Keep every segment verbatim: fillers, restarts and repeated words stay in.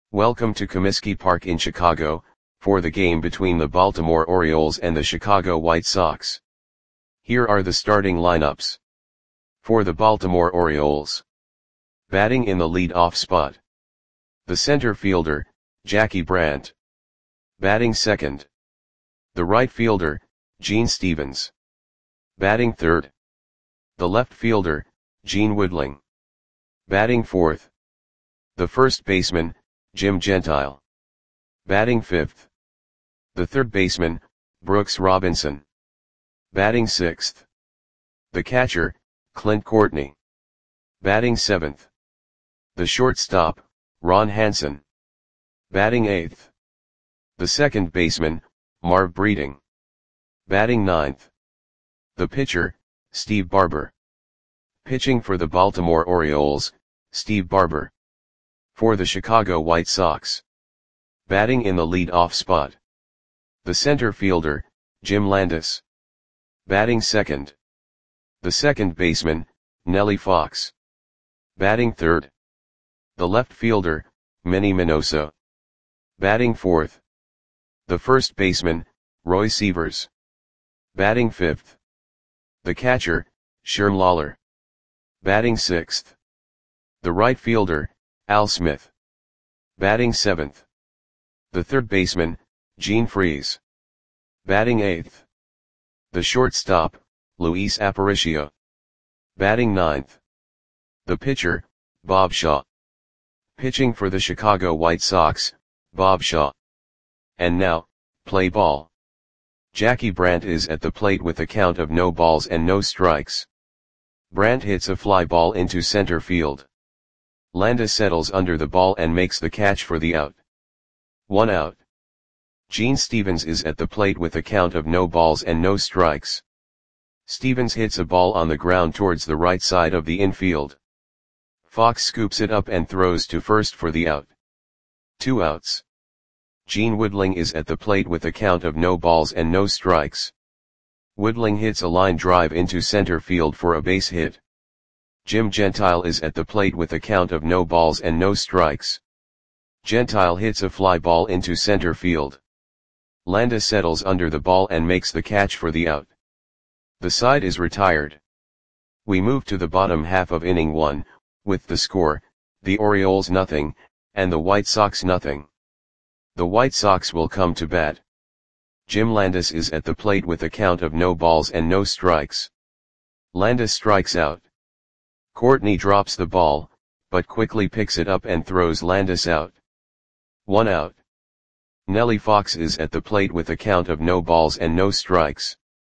Welcome to Comiskey Park in Chicago, for the game between the Baltimore Orioles and the Chicago White Sox. Here are the starting lineups. For the Baltimore Orioles. Batting in the lead-off spot. The center fielder, Jackie Brandt. Batting second. The right fielder, Gene Stevens. Batting third. The left fielder, Gene Woodling. Batting fourth. The first baseman, Jim Gentile. Batting fifth. The third baseman, Brooks Robinson. Batting sixth. The catcher, Clint Courtney. Batting seventh. The shortstop, Ron Hansen. Batting eighth. The second baseman, Marv Breeding. Batting ninth. The pitcher, Steve Barber. Pitching for the Baltimore Orioles, Steve Barber. For the Chicago White Sox. Batting in the lead-off spot. The center fielder, Jim Landis. Batting second. The second baseman, Nellie Fox. Batting third. The left fielder, Manny Minoso. Batting fourth. The first baseman, Roy Sievers. Batting fifth. The catcher, Sherm Lawler. Batting sixth. The right fielder, Al Smith. Batting seventh. The third baseman, Gene Freese. Batting eighth. The shortstop, Luis Aparicio. Batting ninth. The pitcher, Bob Shaw. Pitching for the Chicago White Sox, Bob Shaw. And now, play ball. Jackie Brandt is at the plate with a count of no balls and no strikes. Brandt hits a fly ball into center field. Landis settles under the ball and makes the catch for the out. One out. Gene Stevens is at the plate with a count of no balls and no strikes. Stevens hits a ball on the ground towards the right side of the infield. Fox scoops it up and throws to first for the out. Two outs. Gene Woodling is at the plate with a count of no balls and no strikes. Woodling hits a line drive into center field for a base hit. Jim Gentile is at the plate with a count of no balls and no strikes. Gentile hits a fly ball into center field. Landis settles under the ball and makes the catch for the out. The side is retired. We move to the bottom half of inning one, with the score, the Orioles nothing, and the White Sox nothing. The White Sox will come to bat. Jim Landis is at the plate with a count of no balls and no strikes. Landis strikes out. Courtney drops the ball, but quickly picks it up and throws Landis out. One out. Nellie Fox is at the plate with a count of no balls and no strikes.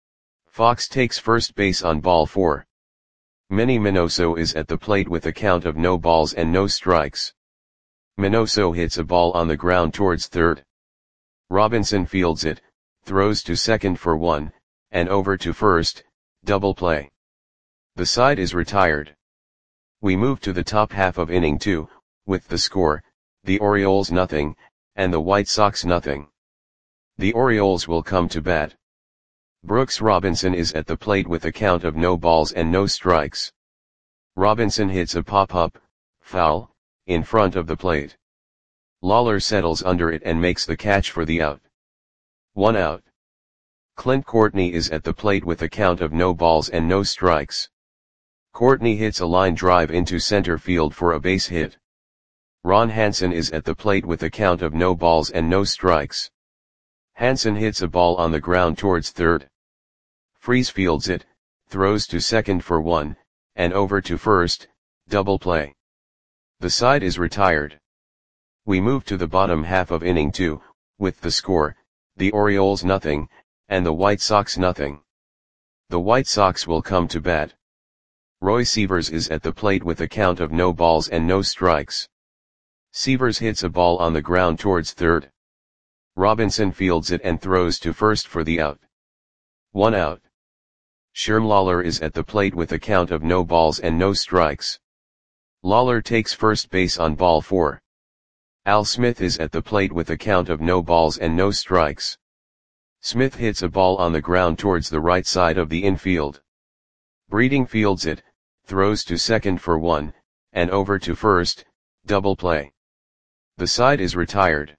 Fox takes first base on ball four. Manny Minoso is at the plate with a count of no balls and no strikes. Minoso hits a ball on the ground towards third. Robinson fields it, throws to second for one, and over to first, double play. The side is retired. We move to the top half of inning two, with the score, the Orioles nothing, and the White Sox nothing. The Orioles will come to bat. Brooks Robinson is at the plate with a count of no balls and no strikes. Robinson hits a pop-up, foul, in front of the plate. Lawler settles under it and makes the catch for the out. One out. Clint Courtney is at the plate with a count of no balls and no strikes. Courtney hits a line drive into center field for a base hit. Ron Hansen is at the plate with a count of no balls and no strikes. Hansen hits a ball on the ground towards third. Freese fields it, throws to second for one, and over to first, double play. The side is retired. We move to the bottom half of inning two, with the score, the Orioles nothing, and the White Sox nothing. The White Sox will come to bat. Roy Sievers is at the plate with a count of no balls and no strikes. Sievers hits a ball on the ground towards third. Robinson fields it and throws to first for the out. One out. Sherm Lawler is at the plate with a count of no balls and no strikes. Lawler takes first base on ball four. Al Smith is at the plate with a count of no balls and no strikes. Smith hits a ball on the ground towards the right side of the infield. Breeding fields it, throws to second for one, and over to first, double play. The side is retired.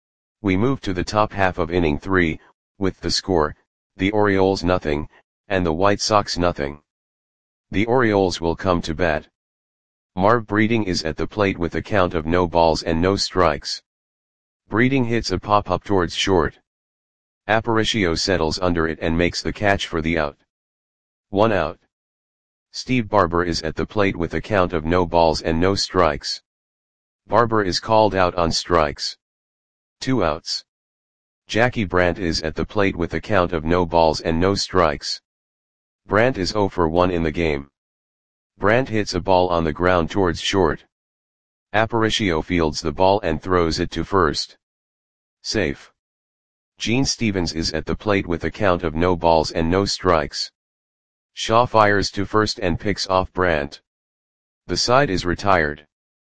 We move to the top half of inning three, with the score, the Orioles nothing, and the White Sox nothing. The Orioles will come to bat. Marv Breeding is at the plate with a count of no balls and no strikes. Breeding hits a pop-up towards short. Aparicio settles under it and makes the catch for the out. One out. Steve Barber is at the plate with a count of no balls and no strikes. Barber is called out on strikes. Two outs. Jackie Brandt is at the plate with a count of no balls and no strikes. Brandt is oh for one in the game. Brandt hits a ball on the ground towards short. Aparicio fields the ball and throws it to first. Safe. Gene Stevens is at the plate with a count of no balls and no strikes. Shaw fires to first and picks off Brandt. The side is retired.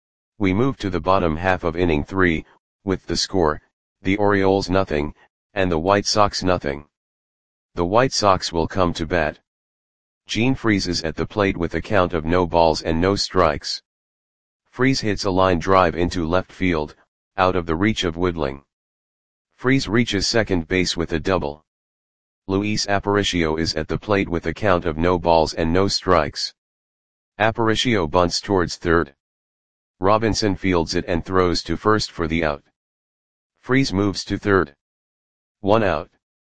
We move to the bottom half of inning three, with the score, the Orioles nothing, and the White Sox nothing. The White Sox will come to bat. Gene Freese is at the plate with a count of no balls and no strikes. Freese hits a line drive into left field, out of the reach of Woodling. Freese reaches second base with a double. Luis Aparicio is at the plate with a count of no balls and no strikes. Aparicio bunts towards third. Robinson fields it and throws to first for the out. Freese moves to third. One out.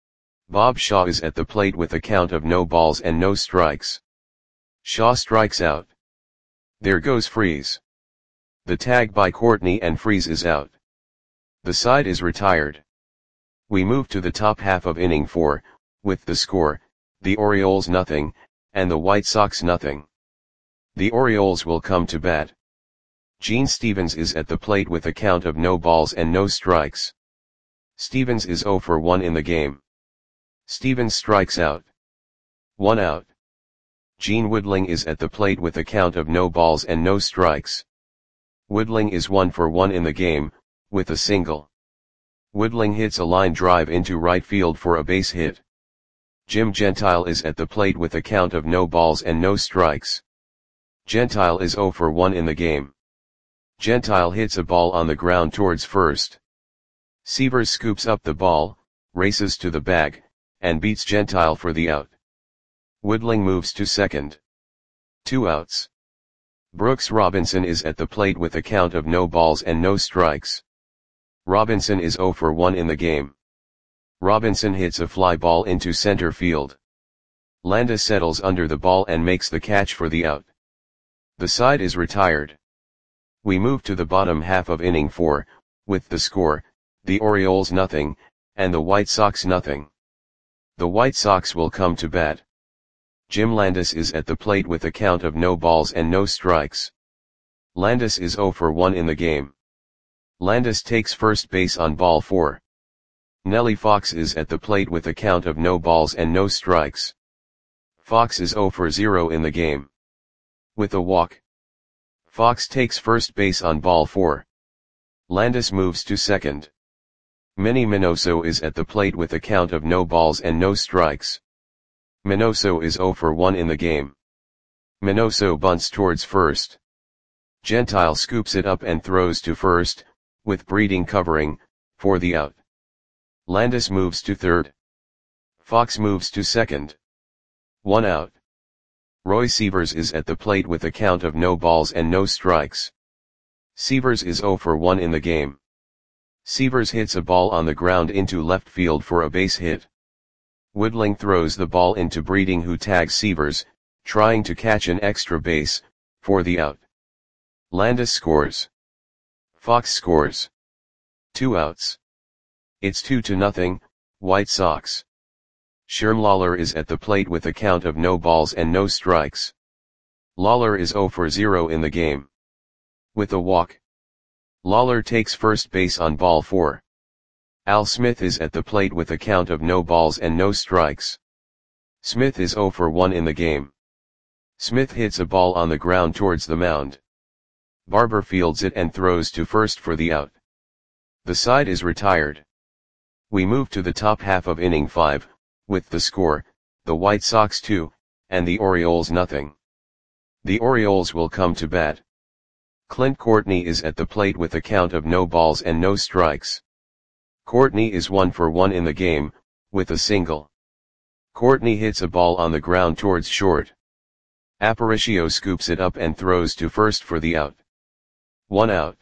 Bob Shaw is at the plate with a count of no balls and no strikes. Shaw strikes out. There goes Freese. The tag by Courtney and Freese is out. The side is retired. We move to the top half of inning four, with the score, the Orioles nothing, and the White Sox nothing. The Orioles will come to bat. Gene Stevens is at the plate with a count of no balls and no strikes. Stevens is oh for one in the game. Stevens strikes out. One out. Gene Woodling is at the plate with a count of no balls and no strikes. Woodling is one for one in the game, with a single. Woodling hits a line drive into right field for a base hit. Jim Gentile is at the plate with a count of no balls and no strikes. Gentile is oh for one in the game. Gentile hits a ball on the ground towards first. Severs scoops up the ball, races to the bag, and beats Gentile for the out. Woodling moves to second. Two outs. Brooks Robinson is at the plate with a count of no balls and no strikes. Robinson is oh for one in the game. Robinson hits a fly ball into center field. Landis settles under the ball and makes the catch for the out. The side is retired. We move to the bottom half of inning four, with the score, the Orioles nothing, and the White Sox nothing. The White Sox will come to bat. Jim Landis is at the plate with a count of no balls and no strikes. Landis is oh for one in the game. Landis takes first base on ball four. Nellie Fox is at the plate with a count of no balls and no strikes. Fox is oh for zero in the game. With a walk. Fox takes first base on ball four. Landis moves to second. Manny Minoso is at the plate with a count of no balls and no strikes. Minoso is oh for one in the game. Minoso bunts towards first. Gentile scoops it up and throws to first, with Breeding covering, for the out. Landis moves to third. Fox moves to second. One out. Roy Severs is at the plate with a count of no balls and no strikes. Severs is oh for one in the game. Severs hits a ball on the ground into left field for a base hit. Woodling throws the ball into Breeding, who tags Severs, trying to catch an extra base, for the out. Landis scores. Fox scores. Two outs. It's two to nothing, White Sox. Sherm Lawler is at the plate with a count of no balls and no strikes. Lawler is oh for zero in the game. With a walk. Lawler takes first base on ball four. Al Smith is at the plate with a count of no balls and no strikes. Smith is oh for one in the game. Smith hits a ball on the ground towards the mound. Barber fields it and throws to first for the out. The side is retired. We move to the top half of inning five, with the score, the White Sox two, and the Orioles nothing. The Orioles will come to bat. Clint Courtney is at the plate with a count of no balls and no strikes. Courtney is one for one in the game, with a single. Courtney hits a ball on the ground towards short. Aparicio scoops it up and throws to first for the out. One out.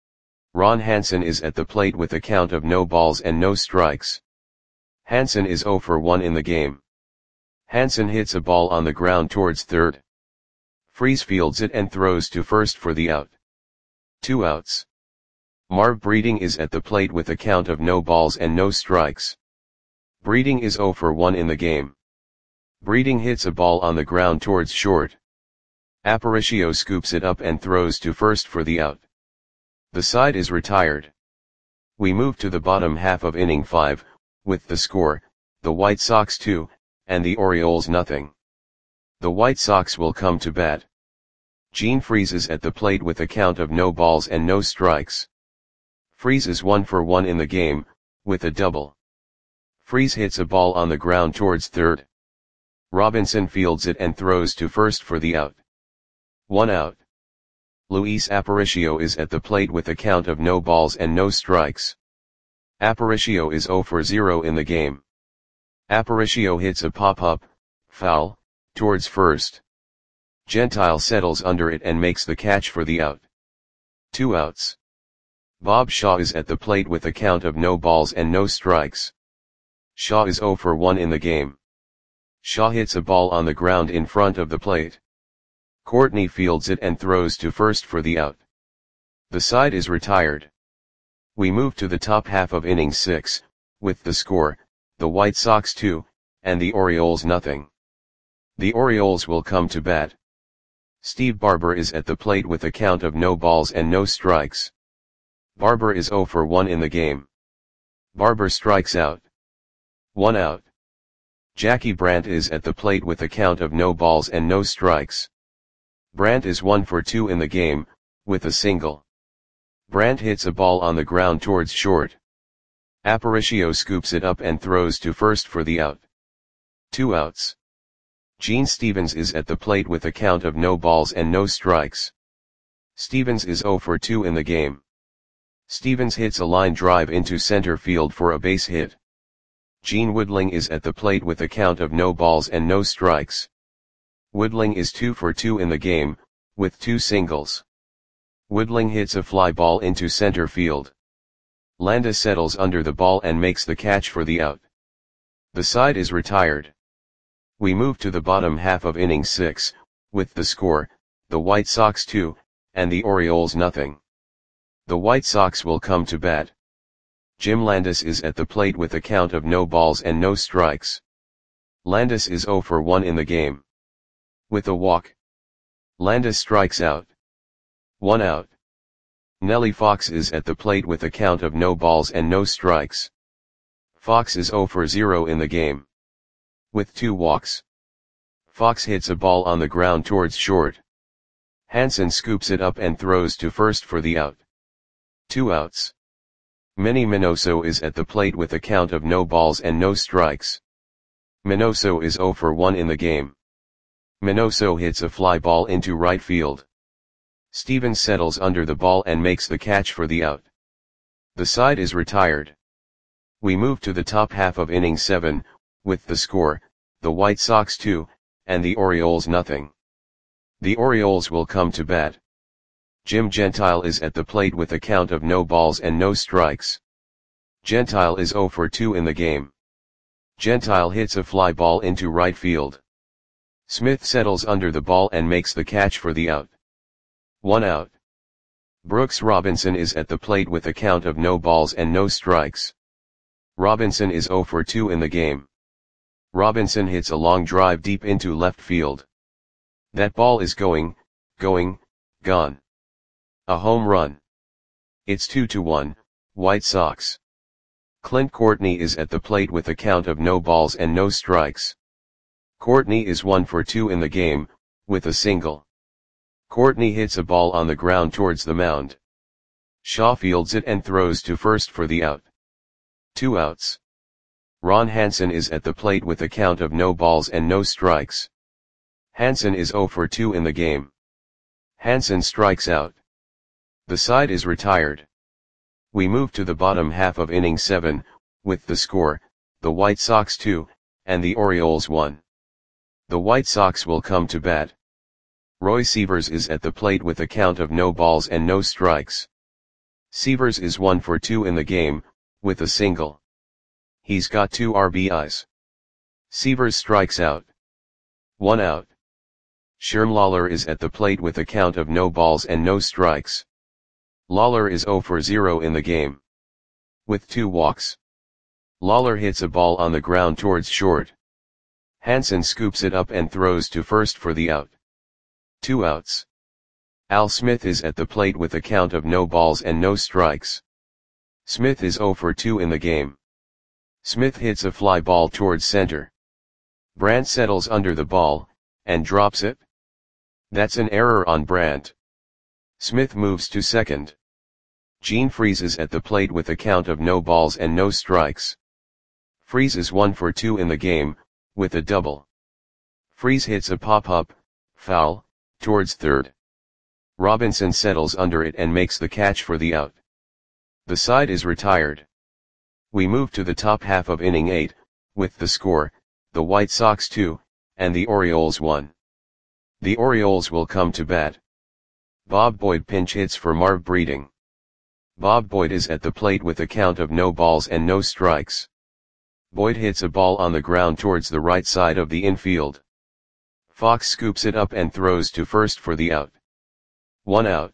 Ron Hansen is at the plate with a count of no balls and no strikes. Hansen is zero for one in the game. Hansen hits a ball on the ground towards third. Freese fields it and throws to first for the out. Two outs. Marv Breeding is at the plate with a count of no balls and no strikes. Breeding is zero for one in the game. Breeding hits a ball on the ground towards short. Aparicio scoops it up and throws to first for the out. The side is retired. We move to the bottom half of inning five, with the score, the White Sox two, and the Orioles nothing. The White Sox will come to bat. Gene Freese is at the plate with a count of no balls and no strikes. Freese is one for one in the game, with a double. Freese hits a ball on the ground towards third. Robinson fields it and throws to first for the out. One out. Luis Aparicio is at the plate with a count of no balls and no strikes. Aparicio is zero for zero in the game. Aparicio hits a pop-up, foul, towards first. Gentile settles under it and makes the catch for the out. Two outs. Bob Shaw is at the plate with a count of no balls and no strikes. Shaw is zero for one in the game. Shaw hits a ball on the ground in front of the plate. Courtney fields it and throws to first for the out. The side is retired. We move to the top half of inning six, with the score, the White Sox two, and the Orioles nothing. The Orioles will come to bat. Steve Barber is at the plate with a count of no balls and no strikes. Barber is zero for one in the game. Barber strikes out. One out. Jackie Brandt is at the plate with a count of no balls and no strikes. Brandt is one for two in the game, with a single. Brandt hits a ball on the ground towards short. Aparicio scoops it up and throws to first for the out. Two outs. Gene Stevens is at the plate with a count of no balls and no strikes. Stevens is zero for two in the game. Stevens hits a line drive into center field for a base hit. Gene Woodling is at the plate with a count of no balls and no strikes. Woodling is two for two in the game, with two singles. Woodling hits a fly ball into center field. Landa settles under the ball and makes the catch for the out. The side is retired. We move to the bottom half of inning six, with the score, the White Sox two, and the Orioles nothing. The White Sox will come to bat. Jim Landis is at the plate with a count of no balls and no strikes. Landis is zero for one in the game. With a walk. Landis strikes out. One out. Nellie Fox is at the plate with a count of no balls and no strikes. Fox is zero for zero in the game. With two walks. Fox hits a ball on the ground towards short. Hansen scoops it up and throws to first for the out. Two outs. Manny Minoso is at the plate with a count of no balls and no strikes. Minoso is zero for one in the game. Minoso hits a fly ball into right field. Stevens settles under the ball and makes the catch for the out. The side is retired. We move to the top half of inning seven, with the score, the White Sox two, and the Orioles nothing. The Orioles will come to bat. Jim Gentile is at the plate with a count of no balls and no strikes. Gentile is zero for two in the game. Gentile hits a fly ball into right field. Smith settles under the ball and makes the catch for the out. One out. Brooks Robinson is at the plate with a count of no balls and no strikes. Robinson is zero for two in the game. Robinson hits a long drive deep into left field. That ball is going, going, gone. A home run. It's two to one, White Sox. Clint Courtney is at the plate with a count of no balls and no strikes. Courtney is one for two in the game, with a single. Courtney hits a ball on the ground towards the mound. Shaw fields it and throws to first for the out. Two outs. Ron Hansen is at the plate with a count of no balls and no strikes. Hansen is zero for two in the game. Hansen strikes out. The side is retired. We move to the bottom half of inning seven, with the score, the White Sox two, and the Orioles one. The White Sox will come to bat. Roy Sievers is at the plate with a count of no balls and no strikes. Sievers is one for two in the game, with a single. He's got two R B Is. Sievers strikes out. One out. Sherm Lawler is at the plate with a count of no balls and no strikes. Lawler is zero for zero in the game. With two walks. Lawler hits a ball on the ground towards short. Hansen scoops it up and throws to first for the out. Two outs. Al Smith is at the plate with a count of no balls and no strikes. Smith is zero for two in the game. Smith hits a fly ball towards center. Brandt settles under the ball, and drops it. That's an error on Brandt. Smith moves to second. Gene Freese is at the plate with a count of no balls and no strikes. Freese is one for two in the game, with a double. Freese hits a pop-up, foul, towards third. Robinson settles under it and makes the catch for the out. The side is retired. We move to the top half of inning eight, with the score, the White Sox two, and the Orioles one. The Orioles will come to bat. Bob Boyd pinch hits for Marv Breeding. Bob Boyd is at the plate with a count of no balls and no strikes. Boyd hits a ball on the ground towards the right side of the infield. Fox scoops it up and throws to first for the out. One out.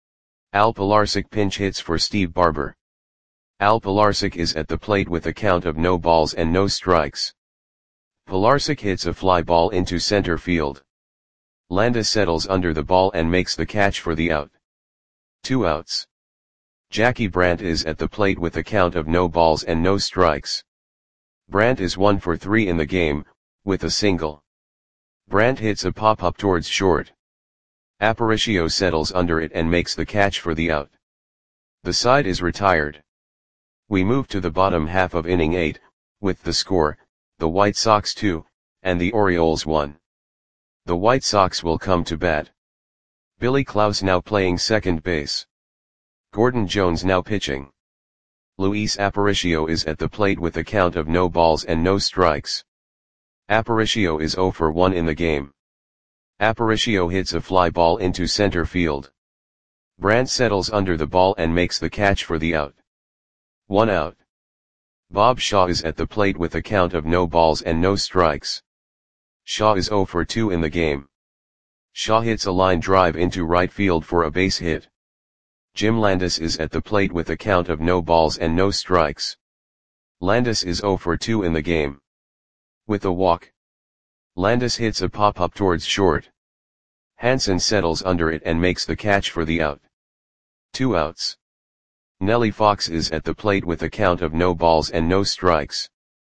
Al Pilarczyk pinch hits for Steve Barber. Al Pilarczyk is at the plate with a count of no balls and no strikes. Pilarczyk hits a fly ball into center field. Landis settles under the ball and makes the catch for the out. Two outs. Jackie Brandt is at the plate with a count of no balls and no strikes. Brandt is one for three in the game, with a single. Brandt hits a pop-up towards short. Aparicio settles under it and makes the catch for the out. The side is retired. We move to the bottom half of inning eight, with the score, the White Sox two, and the Orioles one. The White Sox will come to bat. Billy Klaus now playing second base. Gordon Jones now pitching. Luis Aparicio is at the plate with a count of no balls and no strikes. Aparicio is zero for one in the game. Aparicio hits a fly ball into center field. Brandt settles under the ball and makes the catch for the out. One out. Bob Shaw is at the plate with a count of no balls and no strikes. Shaw is zero for two in the game. Shaw hits a line drive into right field for a base hit. Jim Landis is at the plate with a count of no balls and no strikes. Landis is zero for two in the game. With a walk. Landis hits a pop-up towards short. Hansen settles under it and makes the catch for the out. Two outs. Nellie Fox is at the plate with a count of no balls and no strikes.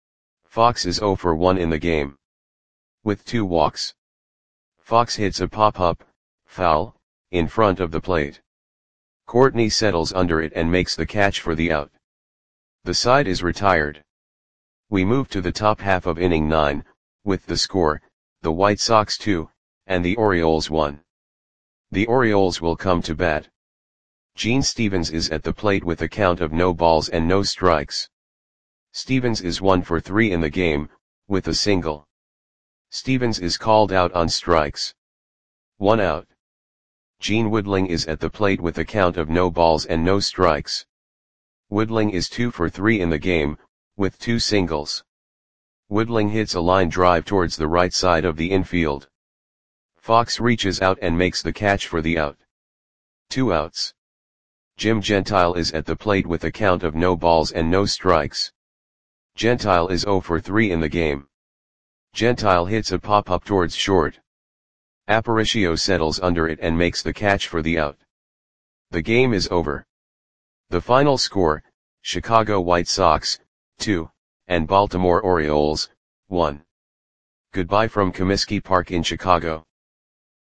Fox is zero for one in the game. With two walks. Fox hits a pop-up, foul, in front of the plate. Courtney settles under it and makes the catch for the out. The side is retired. We move to the top half of inning nine, with the score, the White Sox two, and the Orioles one. The Orioles will come to bat. Gene Stevens is at the plate with a count of no balls and no strikes. Stevens is one for three in the game, with a single. Stevens is called out on strikes. One out. Gene Woodling is at the plate with a count of no balls and no strikes. Woodling is two for three in the game, with two singles. Woodling hits a line drive towards the right side of the infield. Fox reaches out and makes the catch for the out. Two outs. Jim Gentile is at the plate with a count of no balls and no strikes. Gentile is zero for three in the game. Gentile hits a pop-up towards short. Aparicio settles under it and makes the catch for the out. The game is over. The final score, Chicago White Sox, two, and Baltimore Orioles, one. Goodbye from Comiskey Park in Chicago.